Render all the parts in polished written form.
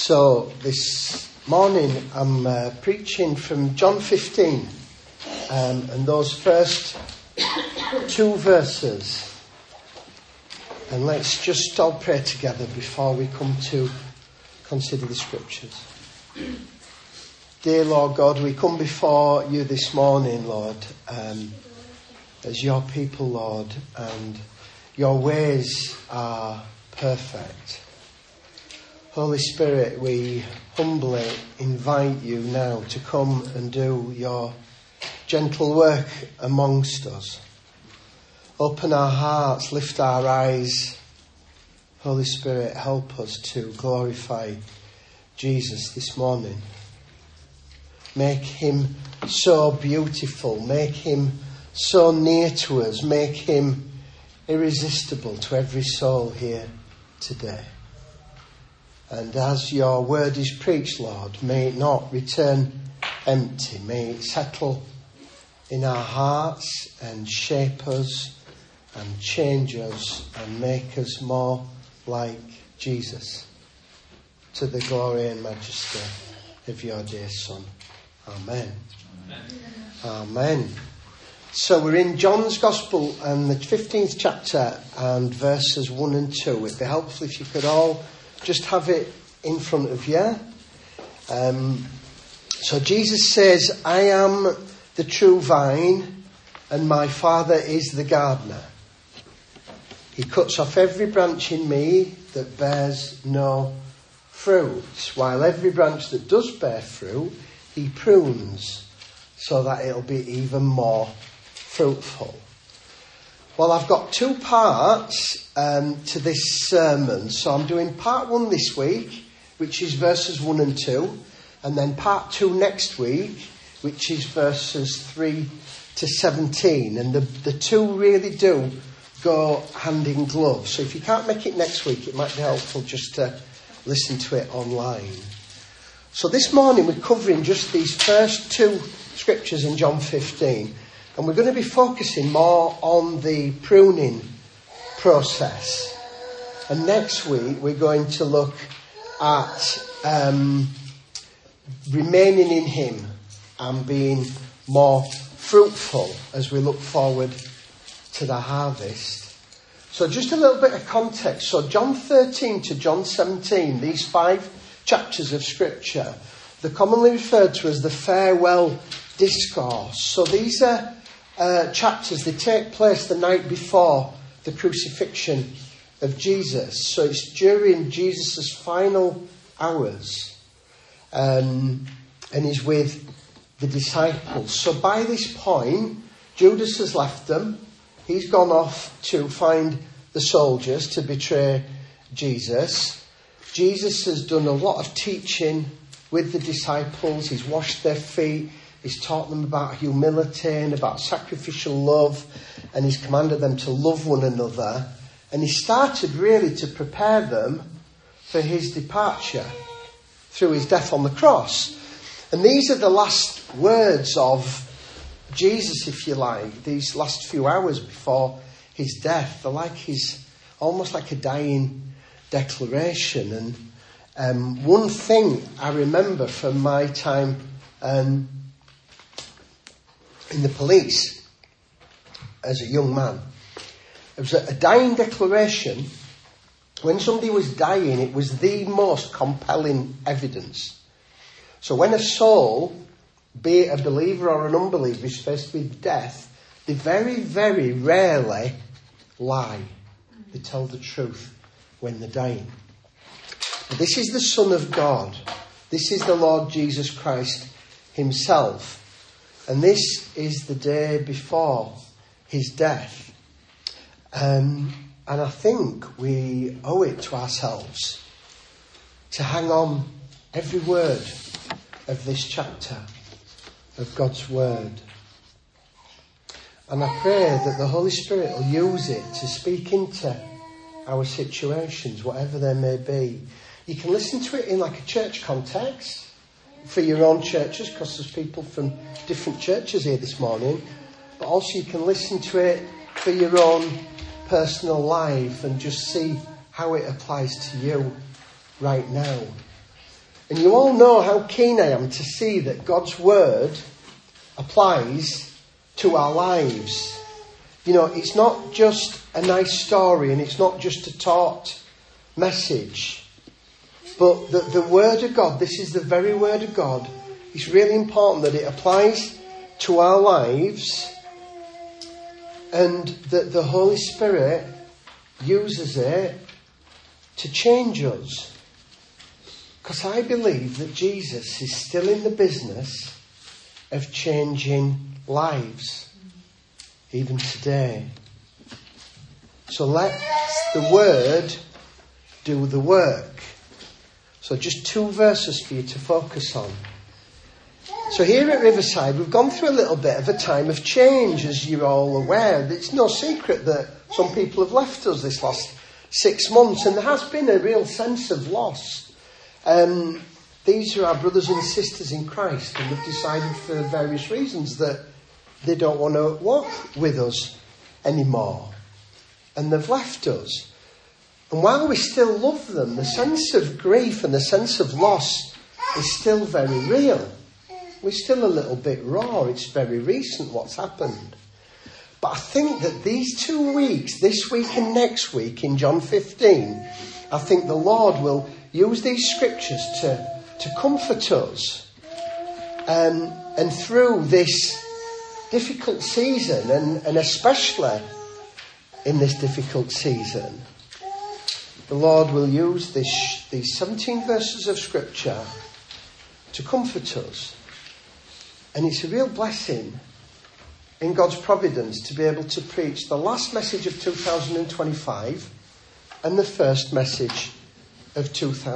So this morning I'm preaching from John 15 and those first two verses. And let's just all pray together before we come to consider the scriptures. Dear Lord God, we come before you this morning, Lord, as your people, Lord, and your ways are perfect. Holy Spirit, we humbly invite you now to come and do your gentle work amongst us. Open our hearts, lift our eyes. Holy Spirit, help us to glorify Jesus this morning. Make him so beautiful, make him so near to us, make him irresistible to every soul here today. And as your word is preached, Lord, may it not return empty. May it settle in our hearts and shape us and change us and make us more like Jesus, to the glory and majesty of your dear Son. Amen. Amen. Amen. So we're in John's Gospel and the 15th chapter and verses 1 and 2. It'd be helpful if you could all just have it in front of you. So Jesus says, I am the true vine and my Father is the gardener. He cuts off every branch in me that bears no fruit, while every branch that does bear fruit, he prunes so that it'll be even more fruitful. Well, I've got two parts to this sermon. So I'm doing part 1 this week, which is verses 1 and 2. And then part 2 next week, which is verses 3 to 17. And the two really do go hand in glove. So if you can't make it next week, it might be helpful just to listen to it online. So this morning we're covering just these first two scriptures in John 15. And we're going to be focusing more on the pruning process. And next week we're going to look at remaining in him and being more fruitful as we look forward to the harvest. So just a little bit of context. So John 13 to John 17, these 5 chapters of scripture, they're commonly referred to as the farewell discourse. So these are chapters, they take place the night before the crucifixion of Jesus. So it's during Jesus' final hours. And he's with the disciples. So by this point, Judas has left them. He's gone off to find the soldiers to betray Jesus. Jesus has done a lot of teaching with the disciples. He's washed their feet. He's taught them about humility and about sacrificial love, and he's commanded them to love one another. And he started really to prepare them for his departure through his death on the cross. And these are the last words of Jesus, if you like, these last few hours before his death. They're like almost like a dying declaration. And one thing I remember from my time in the police as a young man, it was a dying declaration. When somebody was dying, it was the most compelling evidence. So when a soul, be it a believer or an unbeliever, is faced with death, they very, very rarely lie. They tell the truth when they're dying. But this is the Son of God. This is the Lord Jesus Christ himself. And this is the day before his death. And I think we owe it to ourselves to hang on every word of this chapter of God's word. And I pray that the Holy Spirit will use it to speak into our situations, whatever they may be. You can listen to it in like a church context for your own churches, because there's people from different churches here this morning. But also you can listen to it for your own personal life and just see how it applies to you right now. And you all know how keen I am to see that God's word applies to our lives. You know, it's not just a nice story and it's not just a taught message. But the word of God, this is the very word of God. It's really important that it applies to our lives and that the Holy Spirit uses it to change us. Because I believe that Jesus is still in the business of changing lives, even today. So let the word do the work. So just 2 verses for you to focus on. So here at Riverside, we've gone through a little bit of a time of change, as you're all aware. It's no secret that some people have left us this last 6 months, and there has been a real sense of loss. These are our brothers and sisters in Christ, and they've decided for various reasons that they don't want to walk with us anymore. And they've left us. And while we still love them, the sense of grief and the sense of loss is still very real. We're still a little bit raw. It's very recent what's happened. But I think that these 2 weeks, this week and next week in John 15, I think the Lord will use these scriptures to comfort us. And through this difficult season, and especially in this difficult season, the Lord will use these 17 verses of scripture to comfort us. And it's a real blessing in God's providence to be able to preach the last message of 2025 and the first message of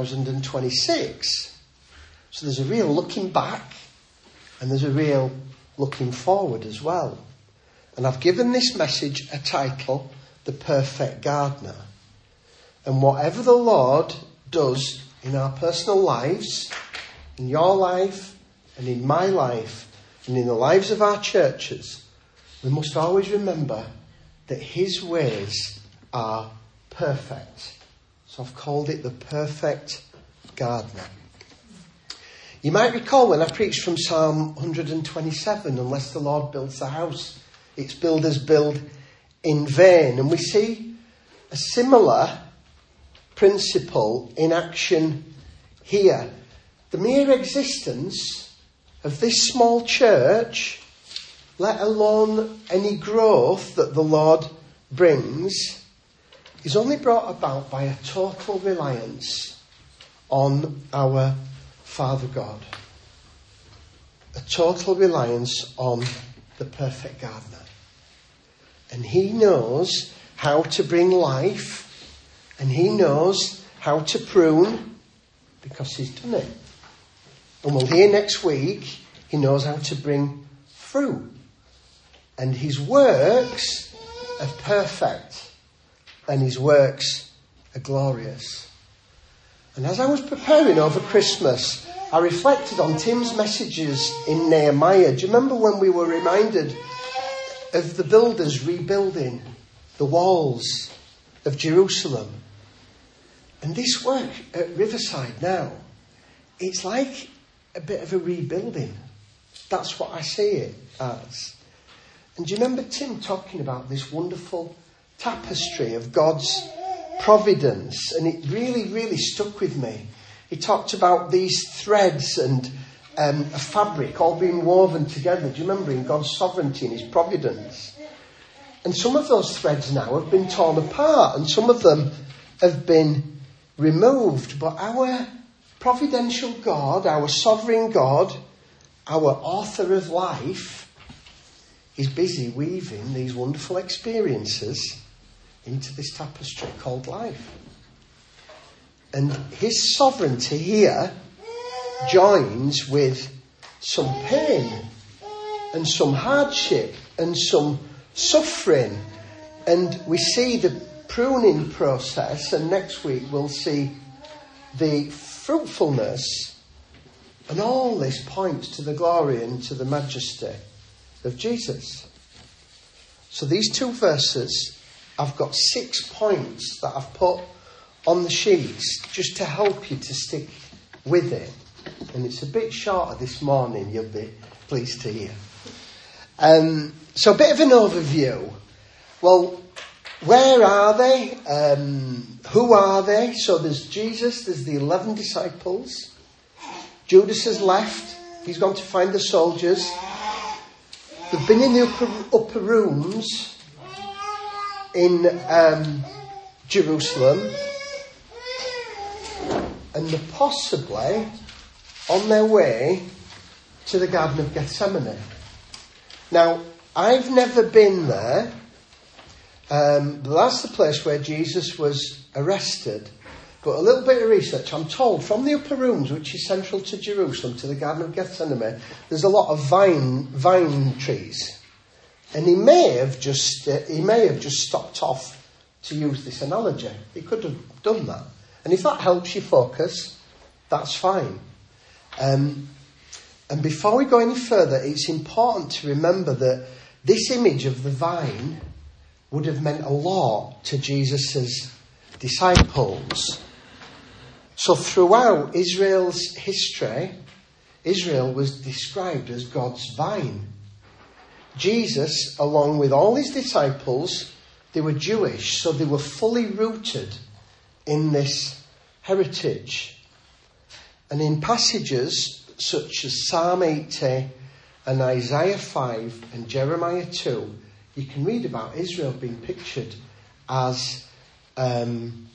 2026. So there's a real looking back and there's a real looking forward as well. And I've given this message a title, The Perfect Gardener. And whatever the Lord does in our personal lives, in your life and in my life and in the lives of our churches, we must always remember that his ways are perfect. So I've called it The Perfect Gardener. You might recall when I preached from Psalm 127, unless the Lord builds the house, its builders build in vain. And we see a similar principle in action here. The mere existence of this small church, let alone any growth that the Lord brings, is only brought about by a total reliance on our Father God. A total reliance on the perfect gardener. And he knows how to bring life, and he knows how to prune, because he's done it. And we'll hear next week, he knows how to bring fruit. And his works are perfect, and his works are glorious. And as I was preparing over Christmas, I reflected on Tim's messages in Nehemiah. Do you remember when we were reminded of the builders rebuilding the walls of Jerusalem? And this work at Riverside now, it's like a bit of a rebuilding. That's what I see it as. And do you remember Tim talking about this wonderful tapestry of God's providence? And it really, really stuck with me. He talked about these threads and a fabric all being woven together. Do you remember, in God's sovereignty and his providence? And some of those threads now have been torn apart and some of them have been removed. But our providential God, our sovereign God, our author of life, is busy weaving these wonderful experiences into this tapestry called life. And his sovereignty here joins with some pain and some hardship and some suffering. And we see the pruning process, and next week we'll see the fruitfulness. And all this points to the glory and to the majesty of Jesus. So these 2 verses, I've got 6 points that I've put on the sheets just to help you to stick with it. And it's a bit shorter this morning, you'll be pleased to hear. So a bit of an overview. Well, where are they? Who are they? So there's Jesus, there's the 11 disciples. Judas has left. He's gone to find the soldiers. They've been in the upper rooms in Jerusalem. And they're possibly on their way to the Garden of Gethsemane. Now, I've never been there. But that's the place where Jesus was arrested. But a little bit of research, I'm told, from the upper rooms, which is central to Jerusalem, to the Garden of Gethsemane, there's a lot of vine trees. And he may have just stopped off to use this analogy. He could have done that. And if that helps you focus, that's fine. And before we go any further, it's important to remember that this image of the vine would have meant a lot to Jesus' disciples. So throughout Israel's history, Israel was described as God's vine. Jesus, along with all his disciples, they were Jewish, so they were fully rooted in this heritage. And in passages such as Psalm 80 and Isaiah 5 and Jeremiah 2, you can read about Israel being pictured as a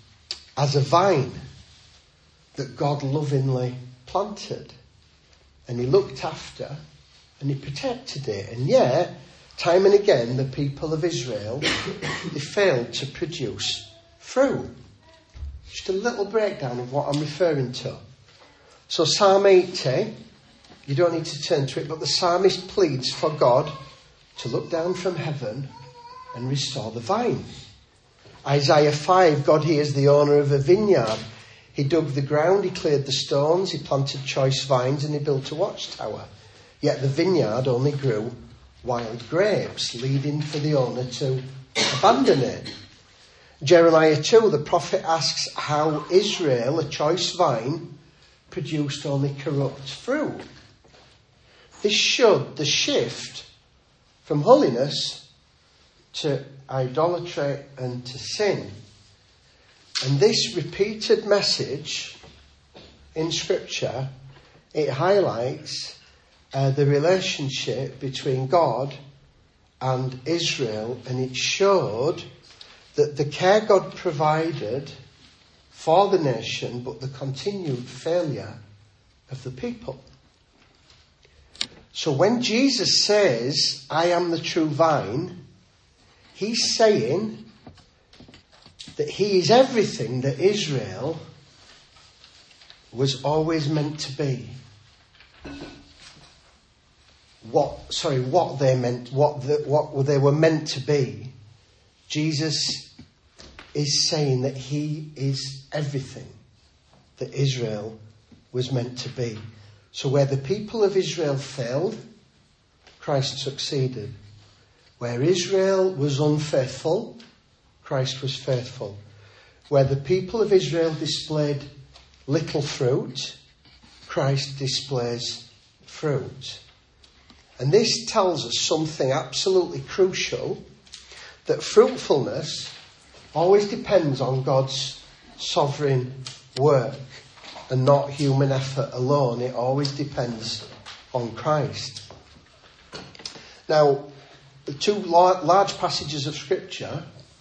vine that God lovingly planted. And he looked after and he protected it. And yet, time and again, the people of Israel, they failed to produce fruit. Just a little breakdown of what I'm referring to. So Psalm 80, you don't need to turn to it, but the psalmist pleads for God to look down from heaven and restore the vine. Isaiah 5, God hears the owner of a vineyard. He dug the ground, he cleared the stones, he planted choice vines and he built a watchtower. Yet the vineyard only grew wild grapes, leading for the owner to abandon it. Jeremiah 2, the prophet asks how Israel, a choice vine, produced only corrupt fruit. This showed the shift from holiness to idolatry and to sin. And this repeated message in Scripture, it highlights the relationship between God and Israel, and it showed that the care God provided for the nation, but the continued failure of the people. So when Jesus says, I am the true vine, he's saying that he is everything that Israel was always meant to be. What they were meant to be. Jesus is saying that he is everything that Israel was meant to be. So where the people of Israel failed, Christ succeeded. Where Israel was unfaithful, Christ was faithful. Where the people of Israel displayed little fruit, Christ displays fruit. And this tells us something absolutely crucial, that fruitfulness always depends on God's sovereign work and not human effort alone. It always depends on Christ. Now, the two large passages of Scripture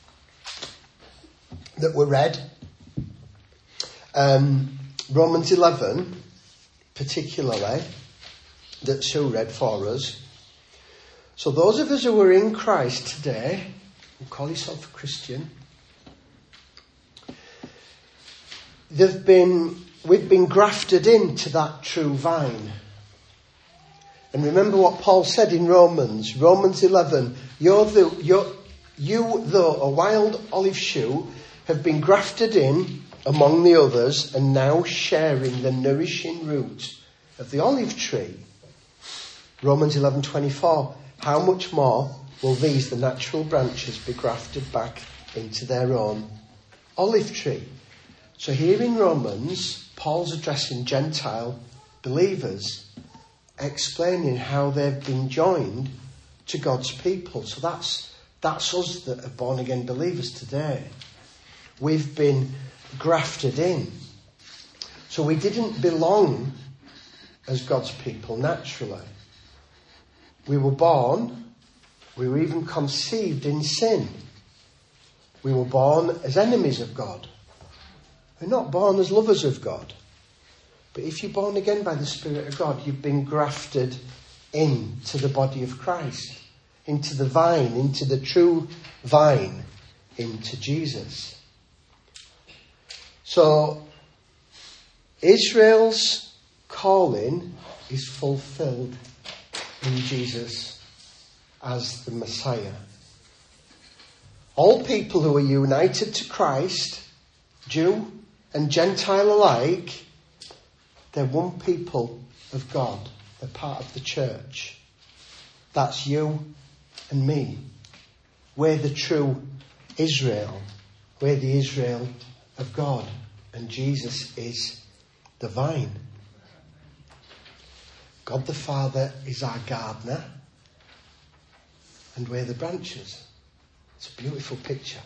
that were read, Romans 11, particularly, that Sue read for us. So those of us who are in Christ today, who call yourself a Christian, we've been grafted into that true vine. And remember what Paul said in Romans 11, you though a wild olive shoot have been grafted in among the others and now sharing the nourishing root of the olive tree. Romans 11:24, how much more will these, the natural branches, be grafted back into their own olive tree? So here in Romans, Paul's addressing Gentile believers, explaining how they've been joined to God's people. So that's us that are born again believers today. We've been grafted in. So we didn't belong as God's people naturally. We were born, we were even conceived in sin. We were born as enemies of God. We're not born as lovers of God. But if you're born again by the Spirit of God, you've been grafted into the body of Christ, into the vine, into the true vine, into Jesus. So, Israel's calling is fulfilled in Jesus as the Messiah. All people who are united to Christ, Jew and Gentile alike, they're one people of God. They're part of the church. That's you and me. We're the true Israel. We're the Israel of God. And Jesus is the vine. God the Father is our gardener. And we're the branches. It's a beautiful picture.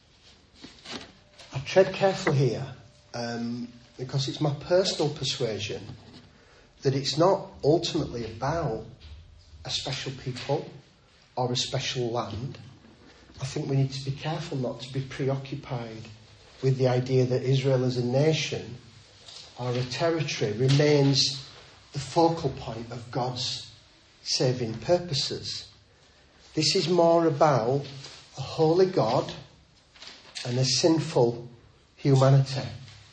I tread careful here because it's my personal persuasion that it's not ultimately about a special people or a special land. I think we need to be careful not to be preoccupied with the idea that Israel as a nation or a territory remains the focal point of God's saving purposes. This is more about a holy God and a sinful humanity,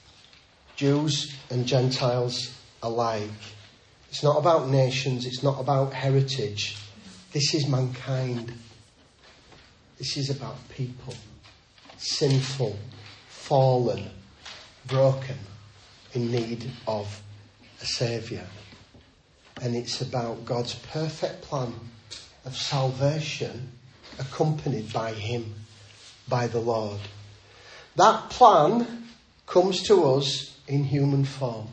Jews and Gentiles alike. It's not about nations, it's not about heritage. This is mankind. This is about people, sinful, fallen, broken, in need of a saviour. And it's about God's perfect plan of salvation accompanied by him, by the Lord. That plan comes to us in human form,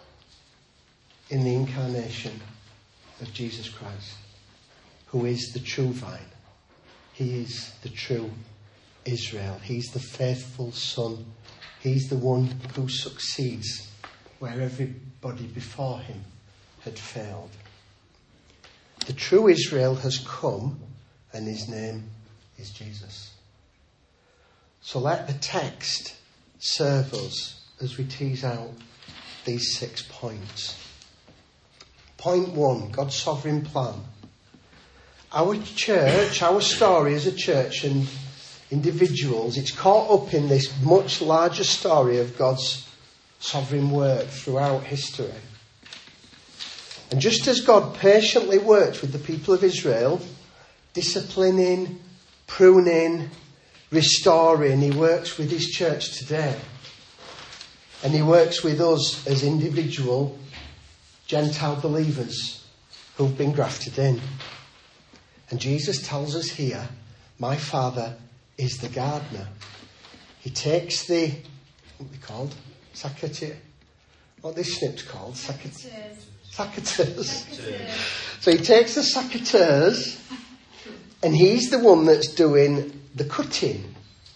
in the incarnation of Jesus Christ, who is the true vine. He is the true Israel. He's the faithful Son. He's the one who succeeds where everybody before him had failed. The true Israel has come, and his name is Jesus. So let the text serve us as we tease out these 6 points. Point 1, God's sovereign plan. Our church, our story as a church and individuals, it's caught up in this much larger story of God's sovereign work throughout history. And just as God patiently worked with the people of Israel, disciplining, pruning, restoring, he works with his church today. And he works with us as individual Gentile believers who've been grafted in. And Jesus tells us here, my Father is the gardener. He takes the, what are they called? What are these snips called? Secateurs. So he takes the secateurs and he's the one that's doing the cutting.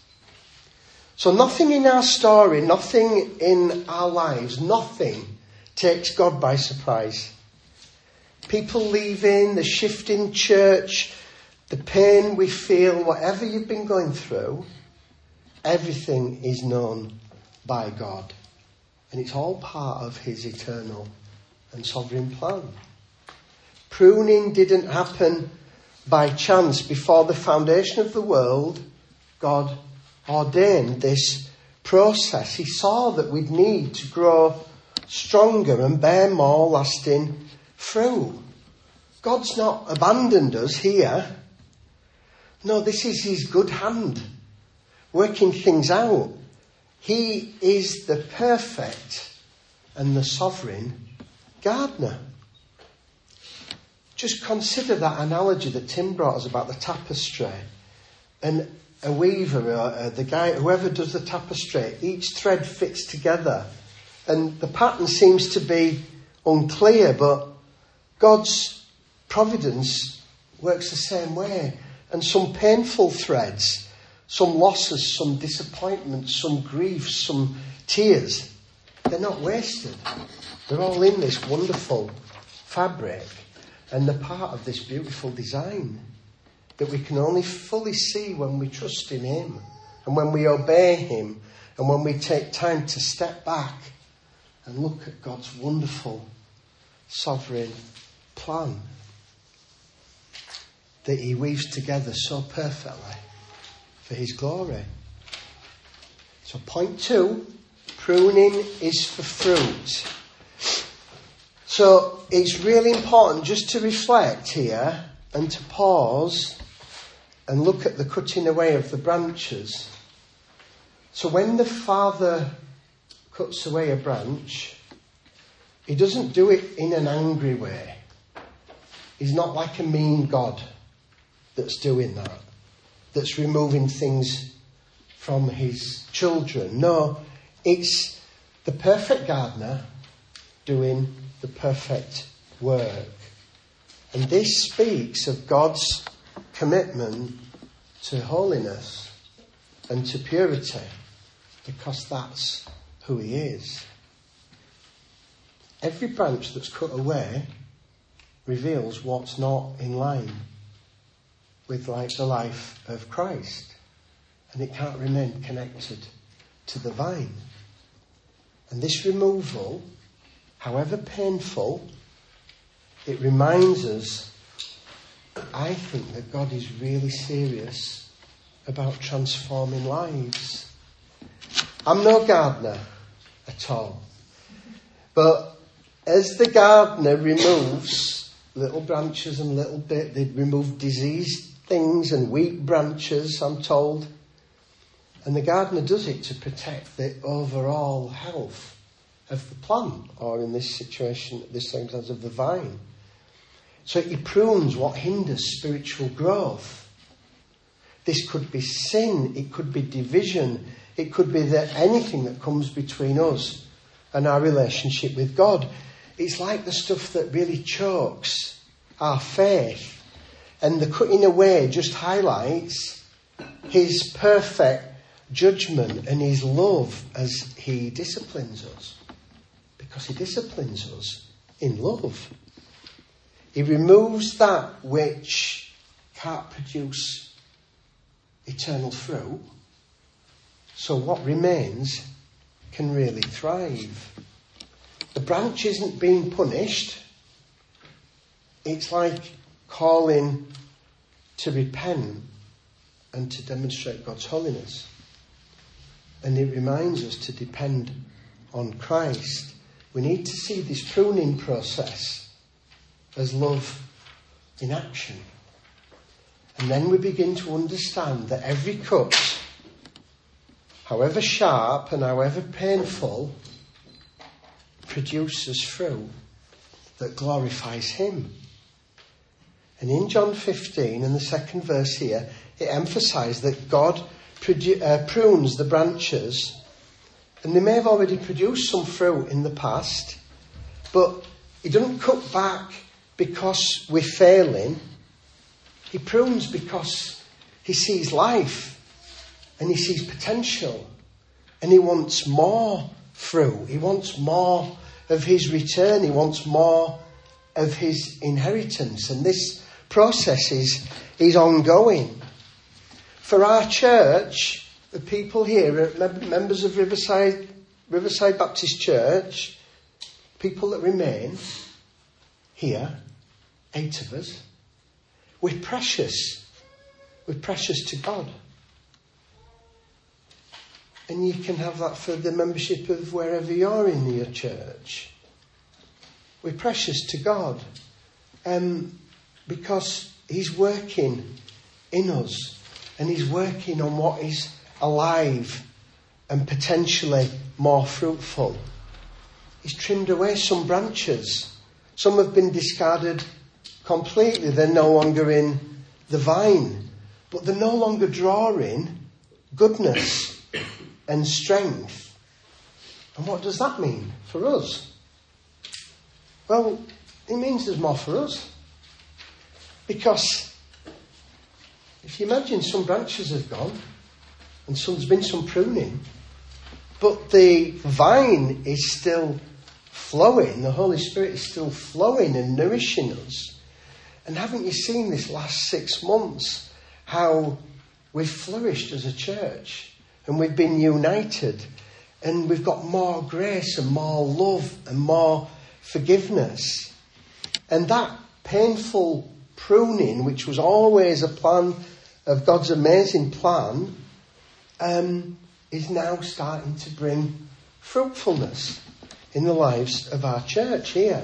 So nothing in our story, nothing in our lives, nothing takes God by surprise. People leaving, the shift in church, the pain we feel, whatever you've been going through, everything is known by God. And it's all part of his eternal and sovereign plan. Pruning didn't happen by chance. Before the foundation of the world, God ordained this process. He saw that we'd need to grow stronger and bear more lasting fruit. God's not abandoned us here. No, this is his good hand working things out. He is the perfect and the sovereign gardener. Just consider that analogy that Tim brought us about the tapestry. And a weaver, or the guy, whoever does the tapestry, each thread fits together. And the pattern seems to be unclear, but God's providence works the same way. And some painful threads, some losses, some disappointments, some griefs, some tears, they're not wasted. They're all in this wonderful fabric, and they're part of this beautiful design that we can only fully see when we trust in him, and when we obey him, and when we take time to step back and look at God's wonderful sovereign plan that he weaves together so perfectly for his glory. So point 2, pruning is for fruit. So it's really important just to reflect here and to pause and look at the cutting away of the branches. So when the Father cuts away a branch, he doesn't do it in an angry way. He's not like a mean God that's doing that, that's removing things from his children. No, it's the perfect gardener doing the perfect work. And this speaks of God's commitment to holiness and to purity, because that's who he is. Every branch that's cut away reveals what's not in line with the life of Christ, and it can't remain connected to the vine. And this removal, however painful, it reminds us, I think, that God is really serious about transforming lives. I'm no gardener at all, but as the gardener removes little branches and they remove diseased things and weak branches, I'm told, and the gardener does it to protect the overall health of the plant, or in this situation, this circumstance, of the vine. So he prunes what hinders spiritual growth. This could be sin, it could be division, it could be anything that comes between us and our relationship with God. It's like the stuff that really chokes our faith. And the cutting away just highlights his perfect judgment and his love as he disciplines us. Because he disciplines us in love. He removes that which can't produce eternal fruit, so what remains can really thrive. The branch isn't being punished. It's like calling to repent and to demonstrate God's holiness. And it reminds us to depend on Christ. We need to see this pruning process as love in action. And then we begin to understand that every cut, however sharp and however painful, produces fruit that glorifies him. And in John 15, in the second verse here, it emphasised that God prunes the branches, and they may have already produced some fruit in the past, but he doesn't cut back because we're failing. He prunes because he sees life and he sees potential, and he wants more fruit. He wants more of his return. He wants more of his inheritance. And this process is ongoing. For our church, the people here, members of Riverside Baptist Church, people that remain here, 8 of us, we're precious. We're precious to God. And you can have that for the membership of wherever you're in your church. We're precious to God. Because he's working in us. And he's working on what is alive and potentially more fruitful. He's trimmed away some branches. Some have been discarded completely. They're no longer in the vine. But they're no longer drawing goodness and strength. And what does that mean for us? Well, it means there's more for us. Because if you imagine some branches have gone and there's been some pruning, but the vine is still flowing, the Holy Spirit is still flowing and nourishing us. And haven't you seen this last 6 months how we've flourished as a church and we've been united and we've got more grace and more love and more forgiveness. And that painful pruning, which was always a plan of God's amazing plan, is now starting to bring fruitfulness in the lives of our church here.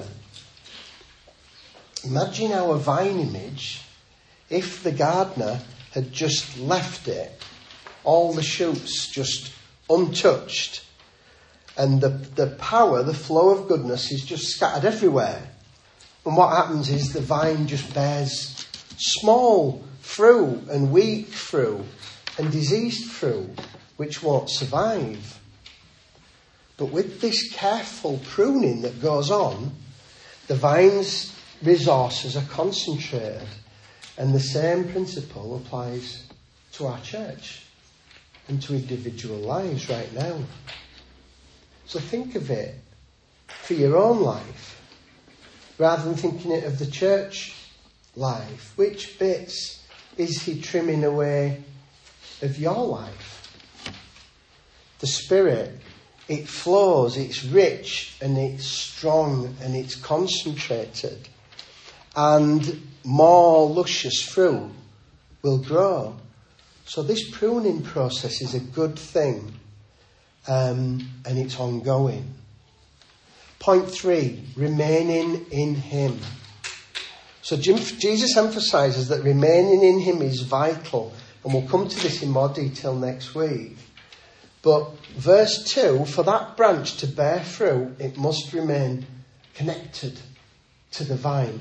Imagine our vine image if the gardener had just left it, all the shoots just untouched, and the power, the flow of goodness is just scattered everywhere. And what happens is the vine just bears small fruit and weak fruit and diseased fruit, which won't survive. But with this careful pruning that goes on, the vine's resources are concentrated, and the same principle applies to our church and to individual lives right now. So think of it for your own life, rather than thinking it of the church life. Which bits is he trimming away of your life? The Spirit, it flows, it's rich and it's strong and it's concentrated, and more luscious fruit will grow. So this pruning process is a good thing, and it's ongoing. Point 3, remaining in him. So Jesus emphasises that remaining in him is vital, and we'll come to this in more detail next week. But verse 2, for that branch to bear fruit, it must remain connected to the vine.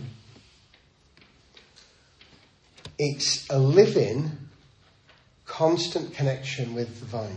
It's a living, constant connection with the vine.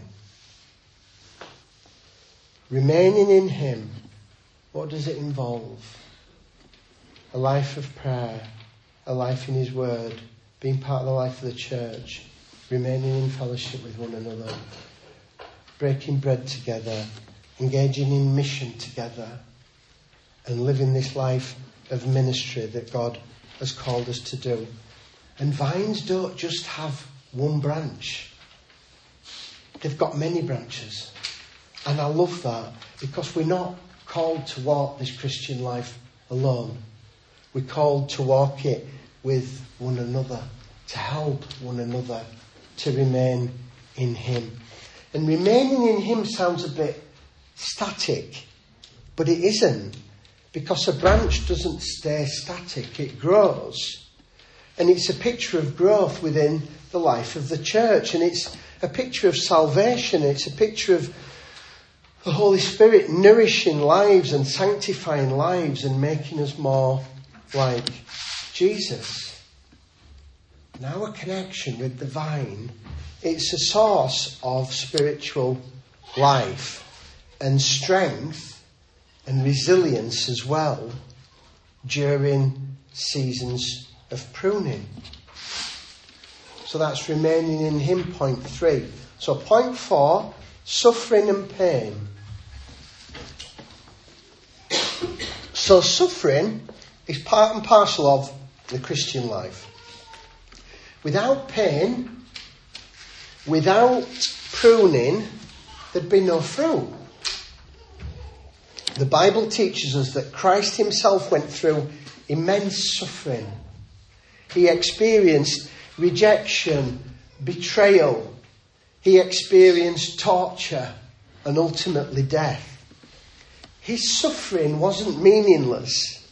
Remaining in him, what does it involve? A life of prayer, a life in his word, being part of the life of the church, remaining in fellowship with one another, breaking bread together, engaging in mission together, and living this life of ministry that God has called us to do. And vines don't just have one branch. They've got many branches. And I love that, because we're not called to walk this Christian life alone. We're called to walk it with one another, to help one another to remain in him. And remaining in him sounds a bit static, but it isn't, because a branch doesn't stay static, it grows. And it's a picture of growth within the life of the church, and it's a picture of salvation, it's a picture of the Holy Spirit nourishing lives and sanctifying lives and making us more like Jesus. And our connection with the vine, it's a source of spiritual life and strength and resilience as well during seasons of pruning. So that's remaining in him, point 3. So point 4, suffering and pain. So suffering is part and parcel of the Christian life. Without pain, without pruning, there'd be no fruit. The Bible teaches us that Christ himself went through immense suffering. He experienced rejection, betrayal. He experienced torture and ultimately death. His suffering wasn't meaningless.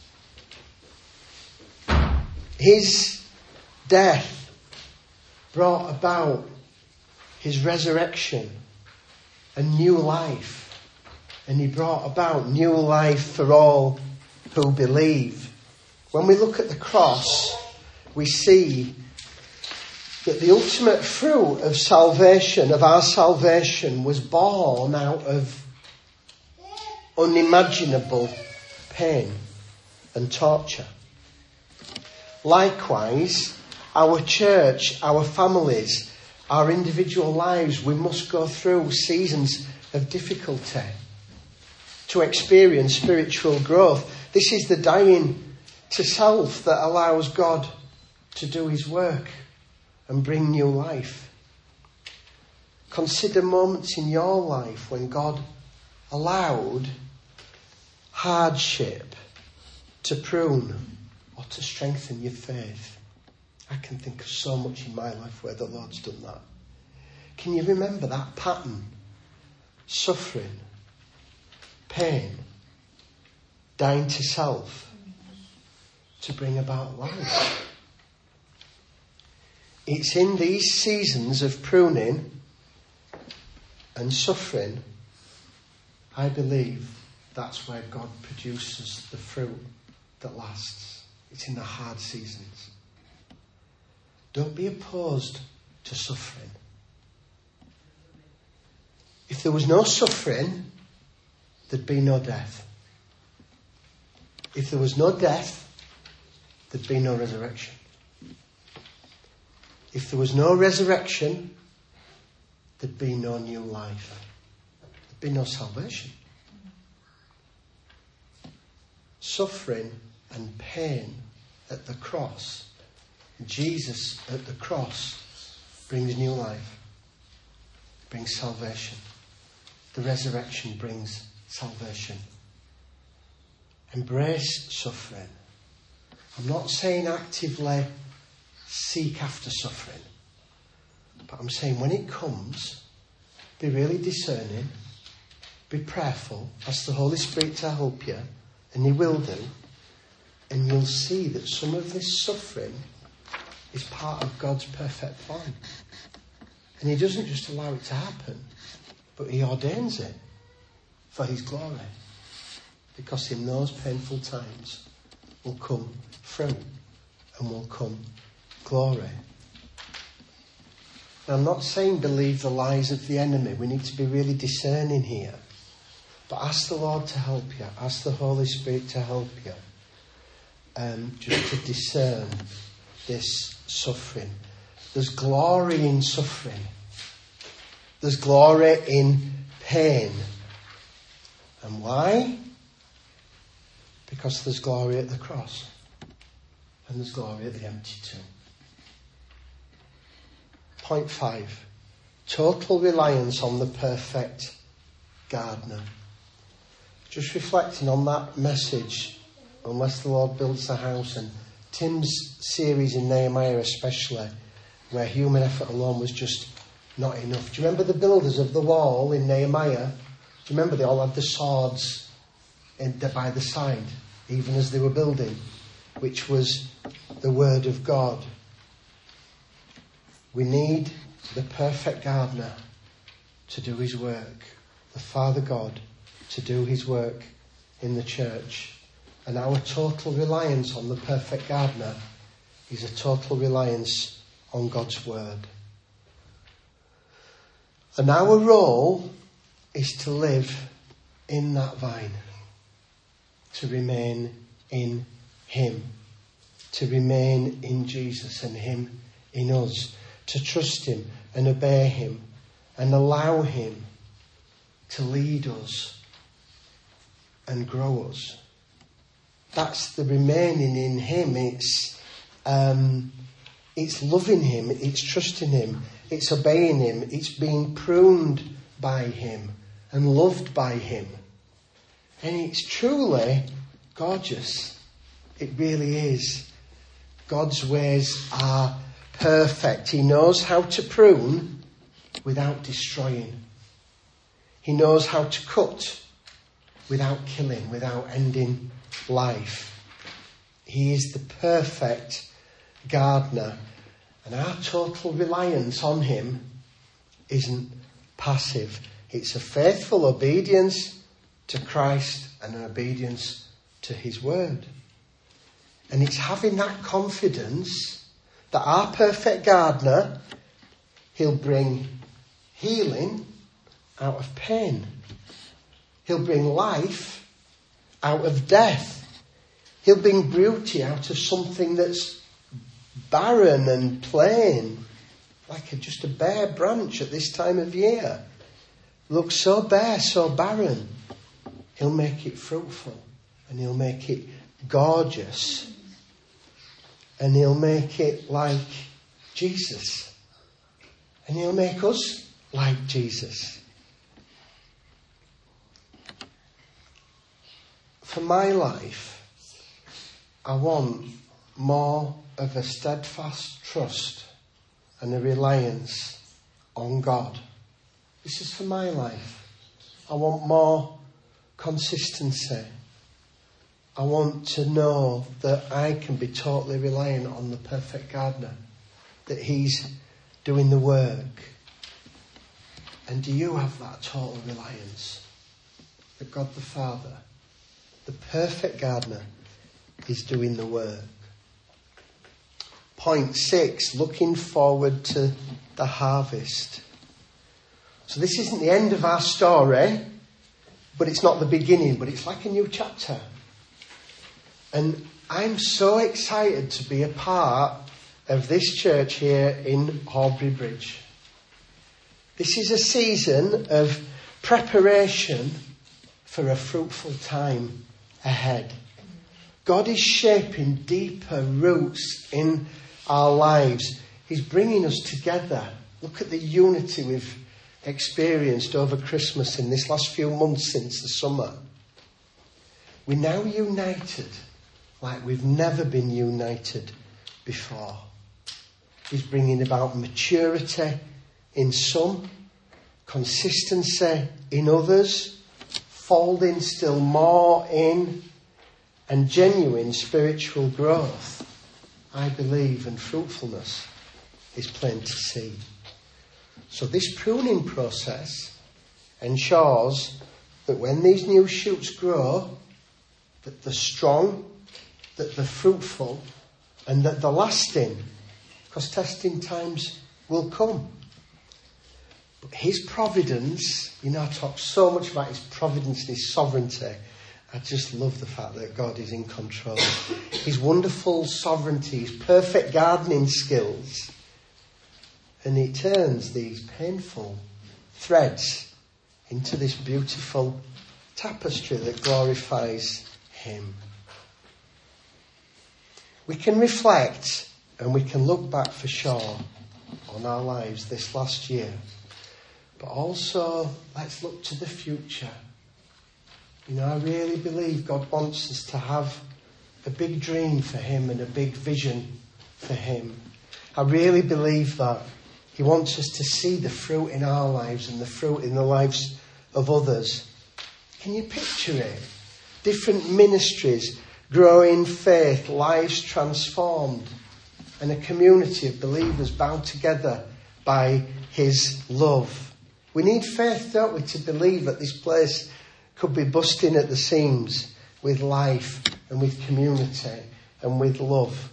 His death brought about his resurrection and new life. And he brought about new life for all who believe. When we look at the cross, we see that the ultimate fruit of salvation, of our salvation, was born out of unimaginable pain. and torture. Likewise, our church, our families, our individual lives, we must go through seasons of difficulty to experience spiritual growth. This is the dying to self that allows God to do his work and bring new life. Consider moments in your life when God allowed hardship to prune or to strengthen your faith. I can think of so much in my life where the Lord's done that. Can you remember that pattern? Suffering, pain, dying to self to bring about life. It's in these seasons of pruning and suffering, I believe, that's where God produces the fruit that lasts. It's in the hard seasons. Don't be opposed to suffering. If there was no suffering, there'd be no death. If there was no death, there'd be no resurrection. If there was no resurrection, there'd be no new life. There'd be no salvation. Suffering and pain at the cross, Jesus at the cross, brings new life, brings salvation. The resurrection brings salvation. Embrace suffering. I'm not saying actively seek after suffering, but I'm saying when it comes, be really discerning, be prayerful, ask the Holy Spirit to help you, and he will do, and you'll see that some of this suffering is part of God's perfect plan. And he doesn't just allow it to happen, but he ordains it for his glory. Because in those painful times will come fruit and will come glory. Now, I'm not saying believe the lies of the enemy. We need to be really discerning here. But ask the Lord to help you. Ask the Holy Spirit to help you. Just to discern this suffering. There's glory in suffering. There's glory in pain. And why? Because there's glory at the cross. And there's glory at the empty tomb. Point 5. Total reliance on the perfect gardener. Just reflecting on that message, unless the Lord builds the house, and Tim's series in Nehemiah especially, where human effort alone was just not enough. Do you remember the builders of the wall in Nehemiah? Do you remember they all had the swords by the side, even as they were building, which was the word of God. We need the perfect gardener to do his work, the Father God to do his work in the church. And our total reliance on the perfect gardener is a total reliance on God's word. And our role is to live in that vine, to remain in him, to remain in Jesus and him in us, to trust him and obey him and allow him to lead us and grow us. That's the remaining in him. It's loving him, it's trusting him, it's obeying him, it's being pruned by him and loved by him. And it's truly gorgeous. It really is. God's ways are perfect. He knows how to prune without destroying. He knows how to cut without killing, without ending life. He is the perfect gardener. And our total reliance on him isn't passive. It's a faithful obedience to Christ and an obedience to his word. And it's having that confidence that our perfect gardener, he'll bring healing out of pain. He'll bring life out of death. He'll bring beauty out of something that's barren and plain, like just a bare branch at this time of year. Looks so bare, so barren. He'll make it fruitful, and he'll make it gorgeous, and he'll make it like Jesus, and he'll make us like Jesus. For my life, I want more of a steadfast trust and a reliance on God. This is for my life. I want more consistency. I want to know that I can be totally reliant on the perfect gardener, that he's doing the work. And do you have that total reliance? That God the Father, the perfect gardener, is doing the work. Point 6, looking forward to the harvest. So this isn't the end of our story, but it's not the beginning, but it's like a new chapter. And I'm so excited to be a part of this church here in Horbury Bridge. This is a season of preparation for a fruitful time ahead. God is shaping deeper roots in our lives. He's bringing us together. Look at the unity we've experienced over Christmas in this last few months since the summer. We're now united like we've never been united before. He's bringing about maturity in some, consistency in others, folding still more in, and genuine spiritual growth, I believe, and fruitfulness is plain to see. So this pruning process ensures that when these new shoots grow, that they're strong, that they're fruitful, and that they're lasting, because testing times will come. But his providence, I talk so much about his providence and his sovereignty. I just love the fact that God is in control. His wonderful sovereignty, his perfect gardening skills. And he turns these painful threads into this beautiful tapestry that glorifies him. We can reflect and we can look back for sure on our lives this last year. But also, let's look to the future. I really believe God wants us to have a big dream for him and a big vision for him. I really believe that. He wants us to see the fruit in our lives and the fruit in the lives of others. Can you picture it? Different ministries, growing faith, lives transformed, and a community of believers bound together by his love. We need faith, don't we, to believe that this place could be busting at the seams with life and with community and with love.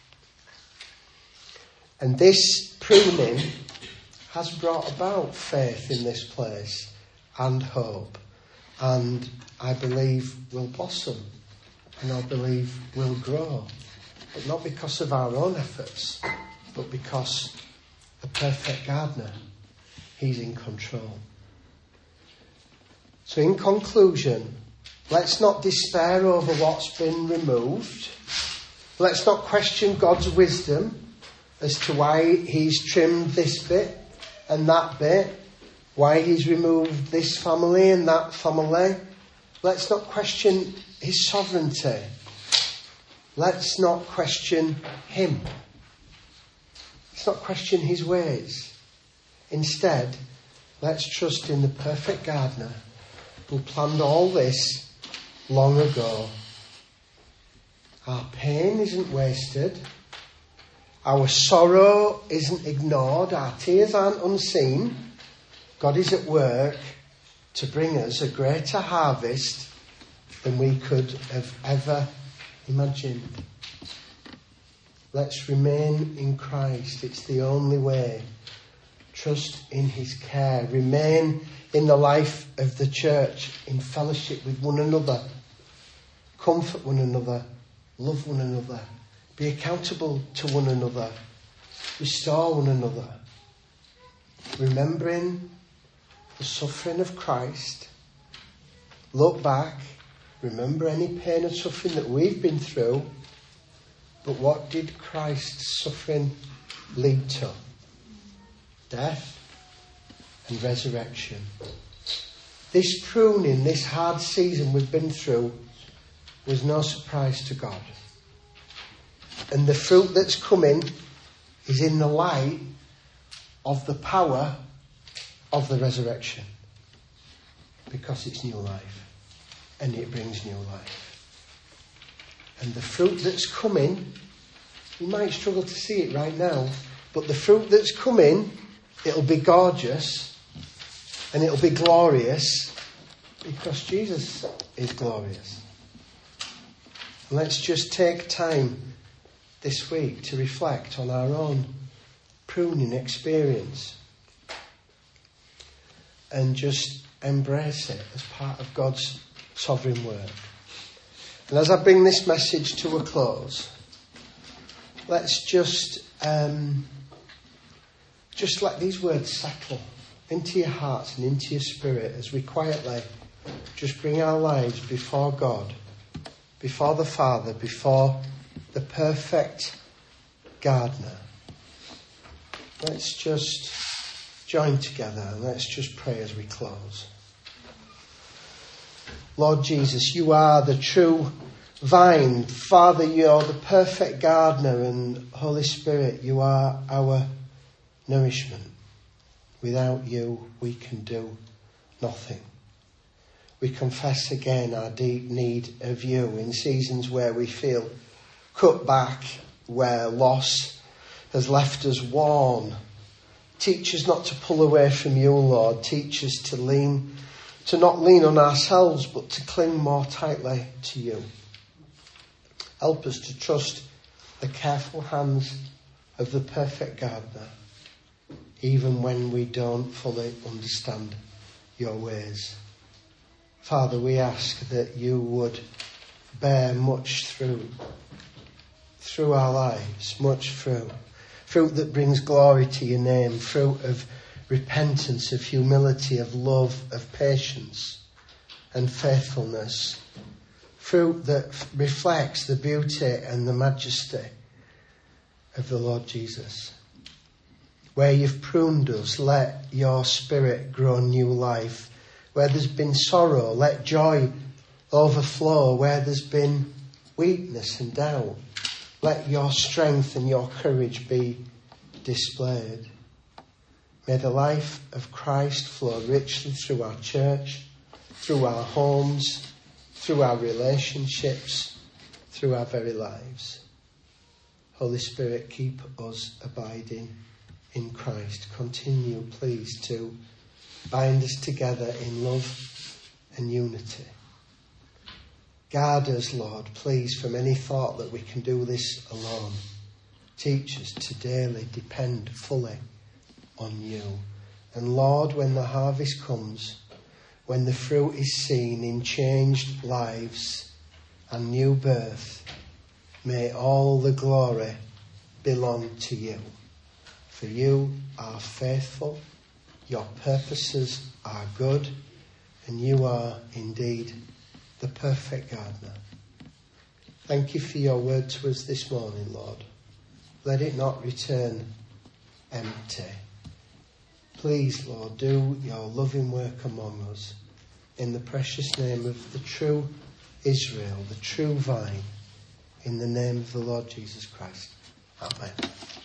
And this pruning has brought about faith in this place and hope, and I believe will blossom, and I believe will grow, but not because of our own efforts, but because the perfect gardener, he's in control. So in conclusion, let's not despair over what's been removed. Let's not question God's wisdom as to why he's trimmed this bit and that bit, why he's removed this family and that family. Let's not question his sovereignty. Let's not question him. Let's not question his ways. Instead, let's trust in the perfect gardener who planned all this long ago. Our pain isn't wasted. Our sorrow isn't ignored. Our tears aren't unseen. God is at work to bring us a greater harvest than we could have ever imagined. Let's remain in Christ. It's the only way. Trust in his care. Remain in the life of the church, in fellowship with one another. Comfort one another love one another, be accountable to one another, restore one another, remembering the suffering of Christ. Look back, remember any pain and suffering that we've been through, but what did Christ's suffering lead to? Death and resurrection. This pruning, this hard season we've been through, was no surprise to God. And the fruit that's coming is in the light of the power of the resurrection. Because it's new life. And it brings new life. And the fruit that's coming, you might struggle to see it right now, but the fruit that's coming, it'll be gorgeous and it'll be glorious because Jesus is glorious. And let's just take time this week to reflect on our own pruning experience and just embrace it as part of God's sovereign work. And as I bring this message to a close, let's just let these words settle into your hearts and into your spirit as we quietly just bring our lives before God, before the Father, before the perfect gardener. Let's just join together and let's just pray as we close. Lord Jesus, you are the true vine. Father, you're the perfect gardener, and Holy Spirit, you are our nourishment. Without you, we can do nothing. We confess again our deep need of you in seasons where we feel cut back, where loss has left us worn. Teach us not to pull away from you, Lord. Teach us to not lean on ourselves, but to cling more tightly to you. Help us to trust the careful hands of the perfect gardener, even when we don't fully understand your ways. Father, we ask that you would bear much through our lives, much fruit that brings glory to your name, fruit of repentance, of humility, of love, of patience and faithfulness, fruit that reflects the beauty and the majesty of the Lord Jesus. Where you've pruned us, let your Spirit grow new life. Where there's been sorrow, let joy overflow. Where there's been weakness and doubt, let your strength and your courage be displayed. May the life of Christ flow richly through our church, through our homes, through our relationships, through our very lives. Holy Spirit, keep us abiding in Christ. Continue, please, to bind us together in love and unity. Guard us, Lord, please, from any thought that we can do this alone. Teach us to daily depend fully on you. And Lord, when the harvest comes, when the fruit is seen in changed lives and new birth, may all the glory belong to you. For you are faithful, your purposes are good, and you are indeed the perfect gardener. Thank you for your word to us this morning, Lord. Let it not return empty. Please, Lord, do your loving work among us in the precious name of the true Israel, the true vine, in the name of the Lord Jesus Christ. Amen.